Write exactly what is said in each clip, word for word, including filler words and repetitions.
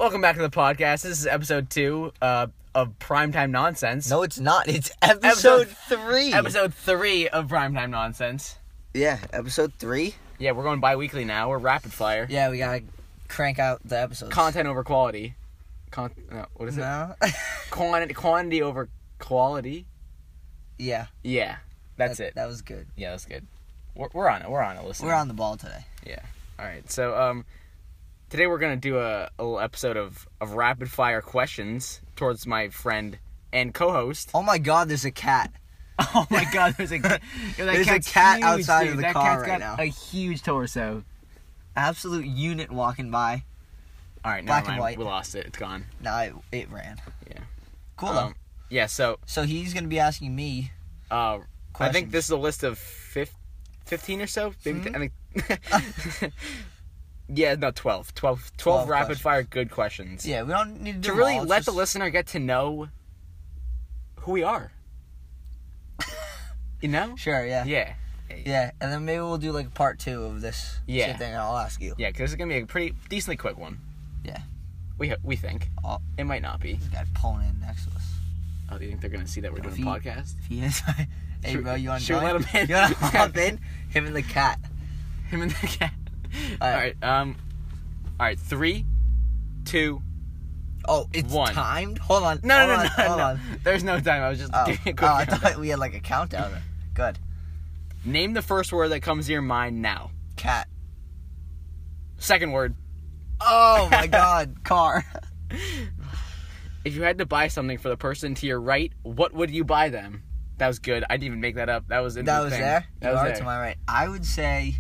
Welcome back to the podcast. This is episode two uh, of Primetime Nonsense. No, it's not. It's episode, episode three. Episode three of Primetime Nonsense. Yeah, episode three. Yeah, we're going bi-weekly now. We're rapid fire. Yeah, we gotta crank out the episodes. Content over quality. Con- no, what is it? No. quantity, quantity over quality. Yeah. Yeah, that's that, it. That was good. Yeah, that's good. We're, we're on it. We're on it. Listen. We're on the ball today. Yeah. All right. So, um, today we're gonna do a, a little episode of, of rapid fire questions towards my friend and co-host. Oh my God, there's a cat. Oh my God, there's a yeah, there's a cat huge, outside dude. of the that car cat's right got now. A huge torso. Absolute unit walking by. All right, black never mind. and white. We lost it. It's gone. No, it, it ran. Yeah. Cool um, though. Yeah. So. So he's gonna be asking me. Uh, questions. I think this is a list of fif- fifteen or so. Maybe Hmm? I think. Yeah, no, twelve. twelve, twelve, twelve rapid questions. fire good questions. Yeah, we don't need to do To them really all, let just... the listener get to know who we are. You know? Sure. Yeah. Yeah. Yeah, and then maybe we'll do like part two of this Yeah. same thing. And I'll ask you. Yeah, because this is gonna be a pretty decently quick one. Yeah. We we think. Oh. It might not be. This guy pulling in next to us. Oh, do you think they're gonna see that we're If doing he- a podcast? If he is, hey Should- bro, you want to should we join? let him in? You want to hop in? Him and the cat. Him and the cat. All All right. right. Um. All right. Three, two. Oh, it's One. timed? Hold on. No, hold no, on, no, hold no. on. There's no time. I was just Oh, giving a oh quick I countdown. thought we had like a countdown. Good. Name the first word that comes to your mind now. Cat. Second word. Oh my God, car. If you had to buy something for the person to your right, what would you buy them? That was good. I didn't even make that up. That was in That the was thing. there. That you was are there. to my right. I would say.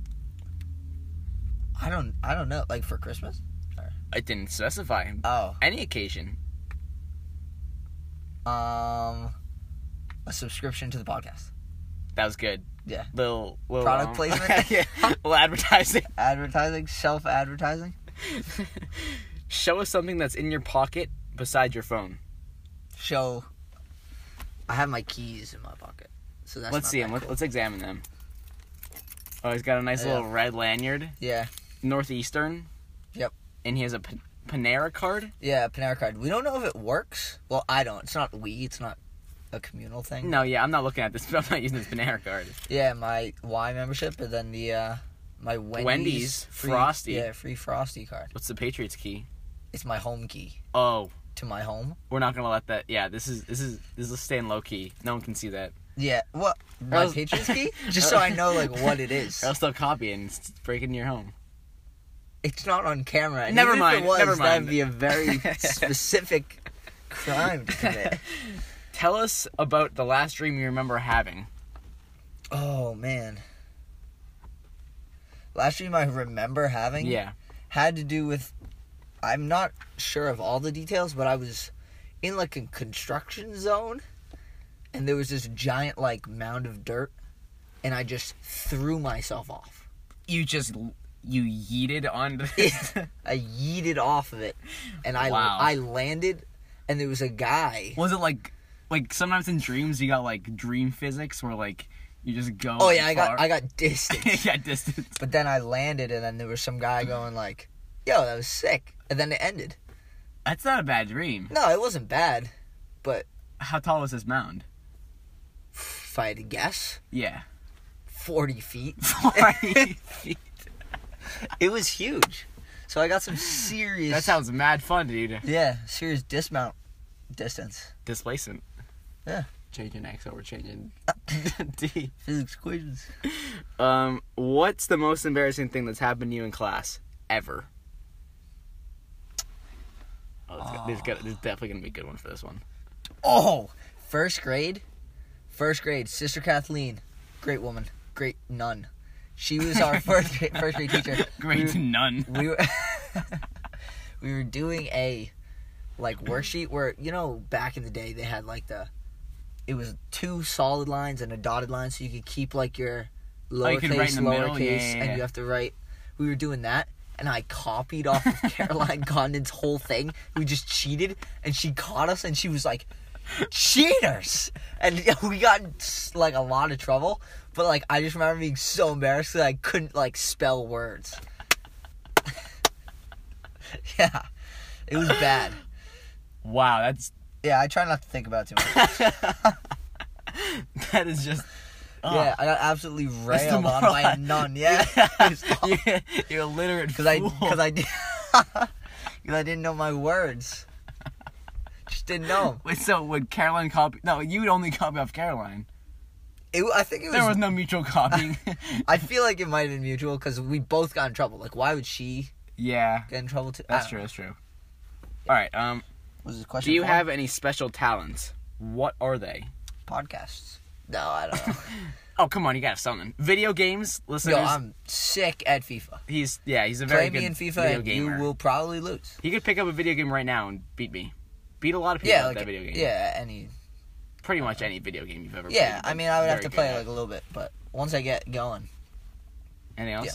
I don't. I don't know. Like for Christmas. Or... I didn't specify. Oh. Any occasion. Um. A subscription to the podcast. That was good. Yeah. Little, little Product um, placement? Yeah. Little advertising. Advertising. Self-advertising. Show us something that's in your pocket beside your phone. Show. I have my keys in my pocket, so that's. Let's not see that them. Let's, cool. let's examine them. Oh, he's got a nice Yeah. little red lanyard. Yeah. Northeastern. Yep. And he has a P- Panera card. Yeah, Panera card. We don't know if it works. Well, I don't. It's not we. It's not a communal thing. No, yeah, I'm not looking at this. I'm not using this Panera card. Yeah, my Y membership, and then the uh, my Wendy's, Wendy's free, Frosty. Yeah, free Frosty card. What's the Patriots key? It's my home key Oh, to my home. we're not gonna let that. Yeah, this is this is this is staying low key. No one can see that. Yeah, what my else- Patriots key? Just so I know like what it is. Or else they'll copy it and s- break into your home. It's not on camera. And Never even mind, If it was, never mind. That'd be a very specific crime to commit. Tell us about the last dream you remember having. Oh man. Last dream I remember having Yeah. had to do with, I'm not sure of all the details, but I was in like a construction zone, and there was this giant like mound of dirt, and I just threw myself off. You just you yeeted onto this. I yeeted off of it, and I Wow. I landed, and there was a guy. Was it like like sometimes in dreams you got like dream physics where like you just go. Oh yeah, I far? got I got distance. yeah, distance. But then I landed, and then there was some guy going like, "Yo, that was sick," and then it ended. That's not a bad dream. No, it wasn't bad, but How tall was this mound? if I had to guess, Yeah. forty feet. forty feet. It was huge. So I got some serious... That sounds mad fun, dude. Yeah, serious dismount distance. Displacement. Yeah. Changing X over changing D. Physics equations. Um, what's the most embarrassing thing that's happened to you in class ever? Oh, this, Oh. this, is gonna- this is definitely gonna be a good one for this one. Oh! First grade. First grade. Sister Kathleen. Great woman. Great nun. She was our first grade, first grade teacher. Great we, none. we were we were doing a like worksheet where, you know, back in the day they had like the it was two solid lines and a dotted line, so you could keep like your Oh, you could write lowercase in the middle? lowercase Yeah, yeah, yeah. and you have to write. We were doing that, and I copied off of Caroline Condon's whole thing. We just cheated, and she caught us, and she was like, cheaters! And we got in, like, a lot of trouble, but, like, I just remember being so embarrassed that I couldn't, like, spell words. Yeah. It was bad. Wow, that's Yeah, I try not to think about it too much. that is just. Oh. Yeah, I got absolutely railed on by a nun. Yeah, you're, you're illiterate because I fool. because I did because I didn't know my words. Just didn't know 'em. Wait, so would Caroline copy? No, you would only copy off Caroline. It, I think it was. There was no mutual copying. I feel like it might have been mutual because we both got in trouble. Like, why would she yeah, get in trouble too? that's true. That's true. All right. Um, Was this question? do you for have any special talents? What are they? podcasts? No, I don't know. Oh, come on, you got something. Video games, listeners. Yo, I'm sick at FIFA. He's yeah, he's a very Play good me in FIFA, video and gamer. you will probably lose. He could pick up a video game right now and beat me. Beat a lot of people Yeah, at like that video game. yeah, any. Pretty much any video game you've ever played. Yeah, you've I been mean, I would have very to good play at. like a little bit, but once I get going, Anything else? Yeah.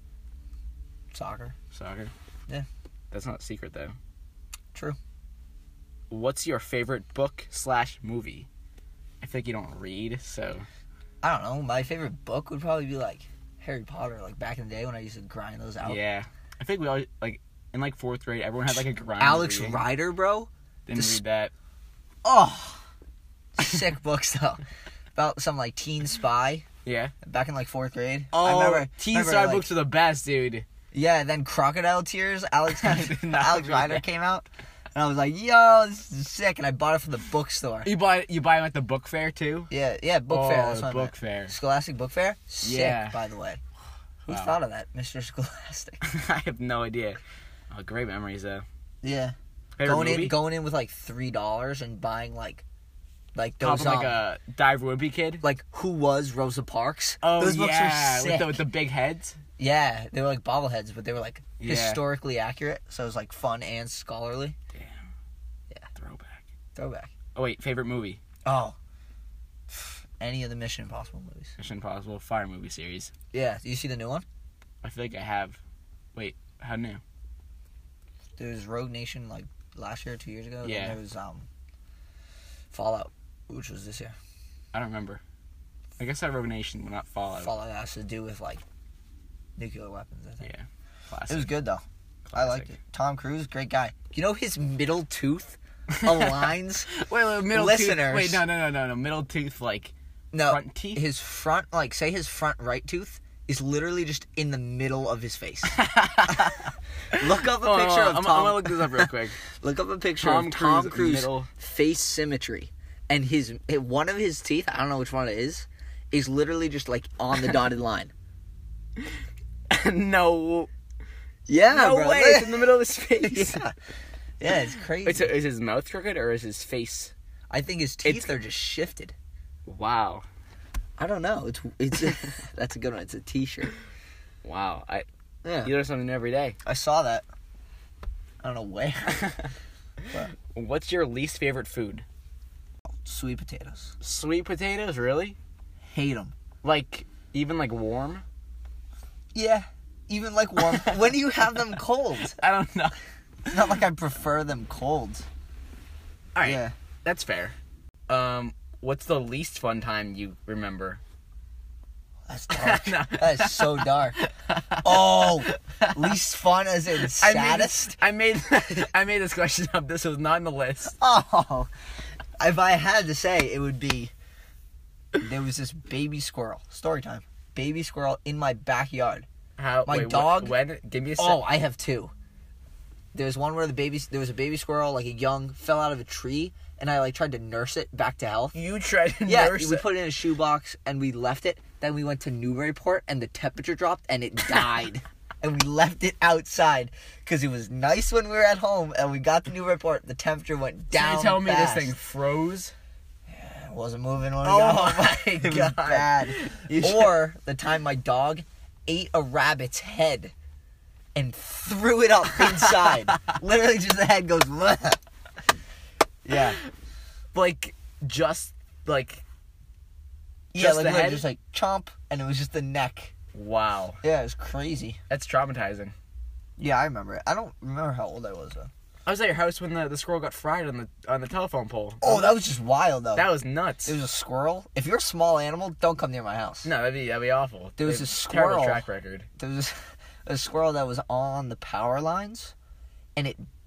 soccer. Soccer? Yeah. That's not secret, though. True. What's your favorite book slash movie? I feel like you don't read, so... I don't know. My favorite book would probably be like Harry Potter, like back in the day when I used to grind those out. Yeah. I think we all, like, in, like, fourth grade, everyone had, like, a grind Alex reading. Rider, bro. Didn't This- read that. Oh, sick books though. About some like teen spy Yeah. back in like fourth grade. Oh, I remember, Teen remember, Star like, books are the best, dude. Yeah, then Crocodile Tears. Alex I did not Alex read Rider that. came out, and I was like, "Yo, this is sick!" And I bought it from the bookstore. You buy you buy them at the book fair, too? Yeah, yeah, book oh, fair. That's what I book meant. fair. Scholastic Book Fair. Sick, Yeah. by the way. Who Wow. thought of that, Mister Scholastic? I have no idea. Oh, great memories, though. Yeah, Favorite going movie? in, going in with like three dollars and buying like, like Top those of, um, like a Dive Wimpy kid. like Who Was Rosa Parks. Oh, those books yeah, are sick. with the, with the big heads. Yeah, they were like bobbleheads, but they were like Yeah. historically accurate, so it was like fun and scholarly. Damn. Yeah. Throwback. Throwback. Oh, wait, favorite movie? Oh, any of the Mission Impossible movies. Mission Impossible Fire movie series. Yeah, do you see the new one? I feel like I have. Wait, how new? There was Rogue Nation like last year, two years ago. Yeah. And there was um Fallout, which was this year. I don't remember. I guess I Rogue Nation, but not Fallout. Fallout has to do with like nuclear weapons, I think. Yeah. Classic. It was good though. I Classic. liked it. Tom Cruise, great guy. You know his middle tooth aligns. Wait, wait, middle Listeners. tooth. Wait, no, no, no, no, no. Middle tooth, like No, front teeth. his front, like say his front right tooth is literally just in the middle of his face. Look up a Hold on, picture hold on. of I'm, Tom. I'm gonna look this up real quick. Look up a picture Tom of Tom Cruise, Cruise middle- face symmetry, and his one of his teeth, I don't know which one it is, is literally just like on the dotted line. no, Yeah, no bro. way. It's in the middle of his face. yeah. yeah, it's crazy. Wait, so is his mouth crooked or is his face? I think his teeth It's- are just shifted. Wow, I don't know. It's it's that's a good one. It's a T-shirt. wow. I Yeah, you learn something new every day. I saw that. I don't know where. What's your least favorite food? Sweet potatoes. Sweet potatoes, really? Hate them. Like even like warm? Yeah, even like warm. When do you have them cold? I don't know. It's not like I prefer them cold. All right, Yeah. that's fair. Um, what's the least fun time you remember? That's dark. No. That is so dark. Oh, least fun as in saddest? I made this, I made I made this question up. This was not on the list. Oh, if I had to say, it would be there was this baby squirrel. Story time. Baby squirrel in my backyard. How My wait, dog- What, when? Give me a sec. Oh, I have two. There's one where the baby there was a baby squirrel, like a young, fell out of a tree, and I like tried to nurse it back to health. You tried to Yeah, nurse we it. put it in a shoebox and we left it. Then we went to Newburyport and the temperature dropped and it died. And we left it outside because it was nice when we were at home. And we got to Newburyport, the temperature went So down. you tell me fast. this thing froze? It wasn't moving when we Oh got home. my It was God. bad. You should- Or the time my dog ate a rabbit's head and threw it up inside. Literally, just the head goes. Bleh. Yeah. Like just like Yeah, Just like the literally head? just like chomp, and it was just the neck. wow. Yeah, it was crazy. That's traumatizing. Yeah, I remember it. I don't remember how old I was though. I was at your house when the, the squirrel got fried on the on the telephone pole. Oh, that was just wild though. That was nuts. There was a squirrel. If you're a small animal, don't come near my house. No, that'd be that'd be awful. There was They a have terrible squirrel. track record. There was a squirrel that was on the power lines, and it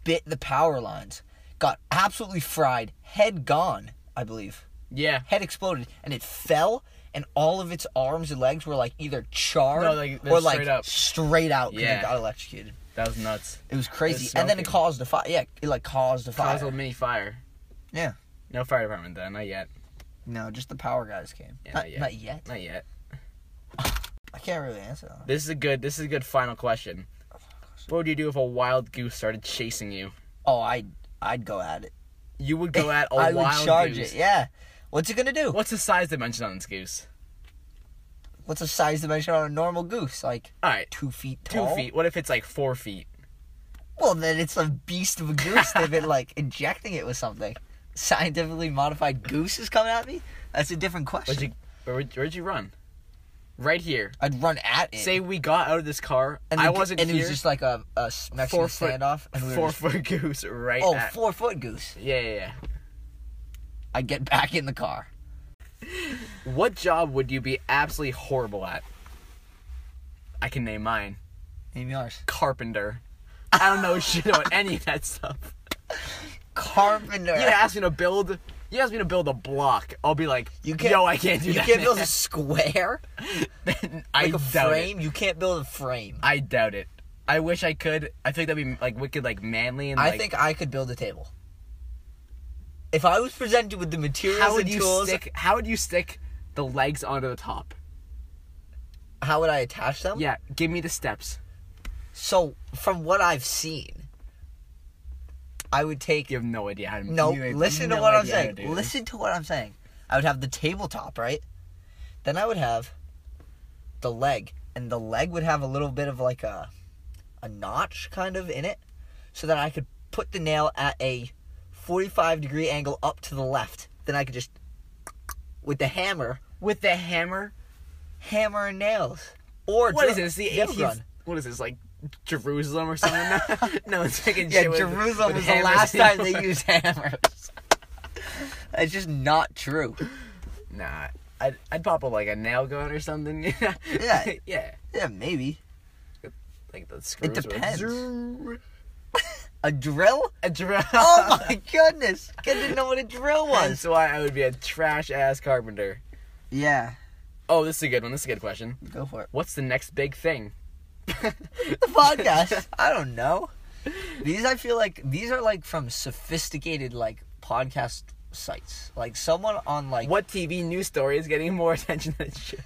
bit the power lines. Got absolutely fried. Head gone, I believe. Yeah. Head exploded, and it fell, and all of its arms and legs were like either charred No, like, or straight like up. straight out because Yeah. it got electrocuted. That was nuts. It was crazy, was and then it smoking. caused a fire. Yeah, it like caused a fire. Caused a mini fire. Yeah. No fire department then, not yet. No, just the power guys came. Yeah, not, not yet. not yet. Not yet. I can't really answer that. This is a good. This is a good final question. What would you do if a wild goose started chasing you? Oh, I'd I'd go at it. You would go at a I wild would charge goose. it. Yeah. What's it gonna do? What's the size dimension on this goose? What's the size dimension on a normal goose? Like All right, two feet two tall. feet. What if it's like four feet? Well, then it's a beast of a goose. They've been like injecting it with something. Scientifically modified goose is coming at me. That's a different question. Where'd you where'd, where'd you run? Right here. I'd run at it. Say we got out of this car. and I the- wasn't and here. it was just like a, a Mexican Four foot- standoff. And we were four just, foot goose right oh, at. four foot goose. Yeah, yeah, yeah. I'd get back in the car. What job would you be absolutely horrible at? I can name mine. Name yours. Carpenter. I don't know shit about any of that stuff. Carpenter. You ask me to build. You ask me to build a block. I'll be like, You can't, yo, I can't do you that. can't build a square? Then I Like a doubt frame? it. You can't build a frame. I doubt it. I wish I could. I think that'd be like wicked, like manly and I like. think I could build a table. If I was presented with the materials How would and you tools, stick? How would you stick the legs onto the top? how would I attach them? Yeah, give me the steps. So, from what I've seen, I would take... You have no idea how to. No, you have listen no to what I'm idea how to saying. do this. Listen to what I'm saying. I would have the tabletop, right? Then I would have the leg, and the leg would have a little bit of like a a notch kind of in it, so that I could put the nail at a forty-five degree angle up to the left. Then I could just, with the hammer, with the hammer. hammer and nails. Or What drill- is this? The nail eighteenth? gun. What is this like? Jerusalem or something? No one's taking Yeah, shit with, Jerusalem with was the hammers last time anymore. they used hammers. It's just not true. Nah, I'd I'd pop up like a nail gun or something. Yeah. yeah. Yeah, maybe. Like the screws. would depends. zoom. A drill? A drill. Oh my goodness! I didn't know what a drill was. That's why I would be a trash ass carpenter. Yeah, Oh, this is a good one. This is a good question. go for it. What's the next big thing? The podcast. I don't know. These I feel like these are like from sophisticated like podcast sites. Like someone on like What T V news story is getting more attention than it should?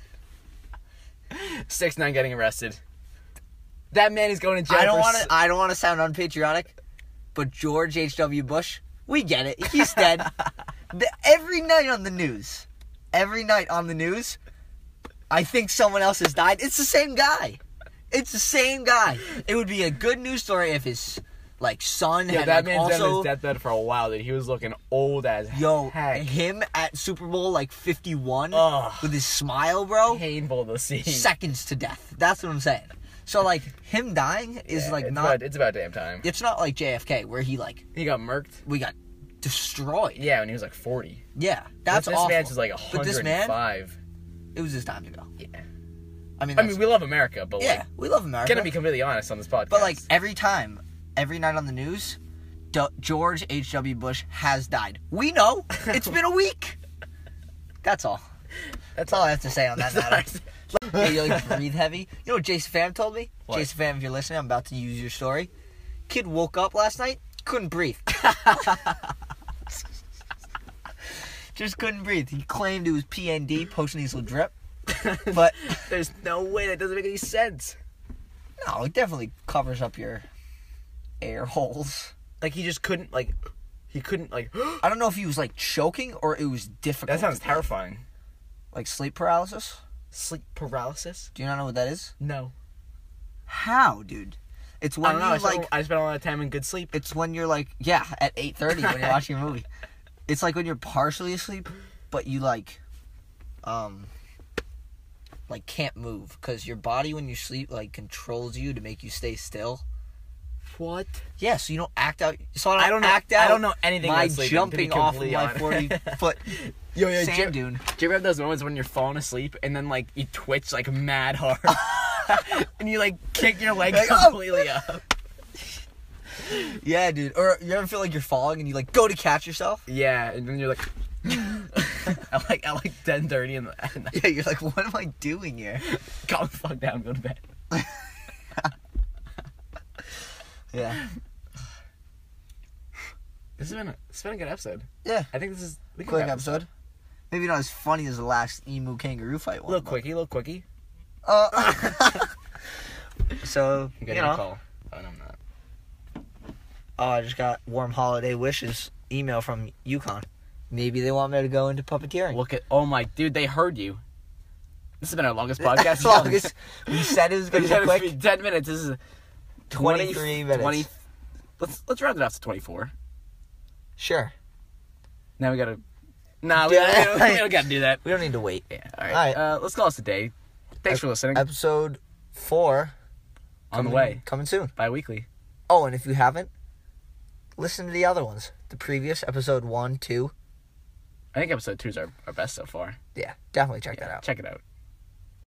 six nine getting arrested. That man is going to jail. I don't for want s- to. I don't want to sound unpatriotic, but George H W. Bush, we get it. He's dead. the, every night on the news, every night on the news, I think someone else has died. It's the same guy. It's the same guy. It would be a good news story if his like son Yeah, had that like, man's been on also his deathbed for a while. Dude. He was looking old as yo heck. him at Super Bowl like fifty-one Ugh. with his smile, bro. Painful to see. Seconds to death. That's what I'm saying. So like him dying is Yeah, like it's not. About, it's about damn time. It's not like J F K where he like He got murked. we got destroyed. Yeah, when he was like forty. Yeah, that's this awful. man's is like But this man, one hundred five. it was his time to go. Yeah. I mean, I that's, mean, we love America, but yeah, like, we love America. gonna be completely honest on this podcast. but like every time, every night on the news, D- George H W. Bush has died. We know. It's been a week. That's all. That's all I have to say on that matter. Hey, you like breathe heavy? You know what Jason Pham told me? What? Jason Pham, if you're listening, I'm about to use your story. Kid woke up last night, couldn't breathe. Just couldn't breathe. He claimed it was P N D, post-nasal drip. But There's no way that doesn't make any sense. no, it definitely covers up your air holes. Like he just couldn't like, he couldn't like. I don't know if he was like choking or it was difficult. That sounds to breathe. terrifying. Like sleep paralysis? Sleep paralysis? Do you not know what that is? No. How, dude? It's I when don't know. you I spent, like. I spent a lot of time in good sleep. It's when you're like, yeah, at eight thirty when you're watching a movie. It's like when you're partially asleep, but you like, um, like can't move because your body when you sleep like controls you to make you stay still. What? Yeah, so you don't act out. So I don't, I don't know. act out. I don't know anything My about sleeping, to be jumping off of completely my honest. forty foot Yo, yo, sand Jim- dune. Do you ever have those moments when you're falling asleep and then like you twitch like mad hard and you like kick your leg Like, oh. completely up? Yeah, dude. Or you ever feel like you're falling and you like go to catch yourself? Yeah, and then you're like, at like at like ten thirty in the at night. Yeah, you're like, what am I doing here? Calm the fuck down, go to bed. Yeah. This has been a, it's been a good episode. Yeah. I think this is we can Quick wrap this up. episode. Maybe not as funny as the last emu kangaroo fight one. Little but- quickie, little quickie. Uh, so, I'm you getting a know, call. Oh, no, I'm not. oh, I just got warm holiday wishes email from Yukon. Maybe they want me to go into puppeteering. Look at, oh my, dude, they heard you. This has been our longest podcast. Longest- we said it was going We to said be it would quick. be ten minutes. This is twenty-three twenty, minutes. twenty, let's let's round it off to twenty-four. Sure. Now we gotta. Nah, we, Yeah. don't, we don't gotta do that. We don't need to wait. Yeah. All right. All right. Uh, let's call us a day. Thanks for listening. Episode four. On coming, the way. Coming soon. Bi-weekly. Oh, and if you haven't, listen to the other ones. The previous episode one, two. I think episode two is our, our best so far. Yeah, definitely check Yeah, that out. check it out.